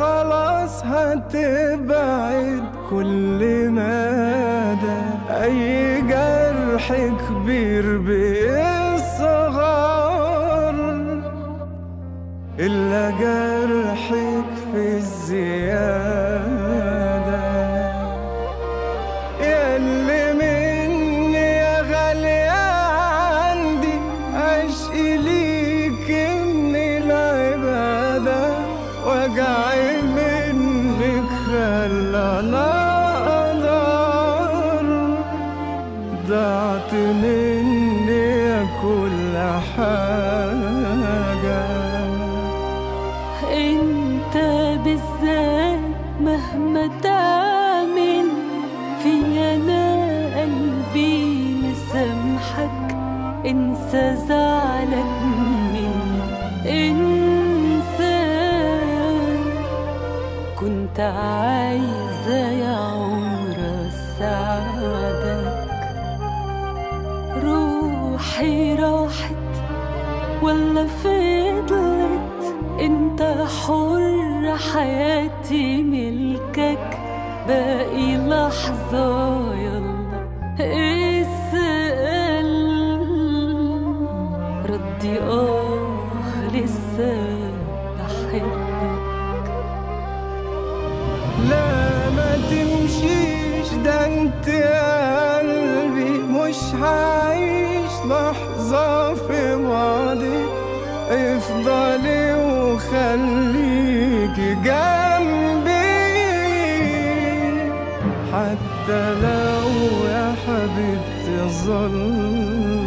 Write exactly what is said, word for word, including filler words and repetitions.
خلاص هتبعد كل مدى. أي جرح كبير بيصغر إلا جرحك في الزيادة. ياللي مني يا غالية عندي عشقي ليك من العبادة. وجعي منك خلانا أقدر، ضعت مني كل حاجة. انت بالذات مهما تعمل في انا قلبي مسامحك. انسى زعلك مني، انسى كنت عايزة يا عمر اساعدك. روحي راحت ولا فضلت، انت حر حياتي ملكك. باقي لحظة يلا اسأل، ردي اه لسه بحبك. لا ما تمشيش، ده انت يا قلبي مش هعيش لحظة في بعدي. افضلي وخليكي جنبي حتى لو يا حبيبتي ظل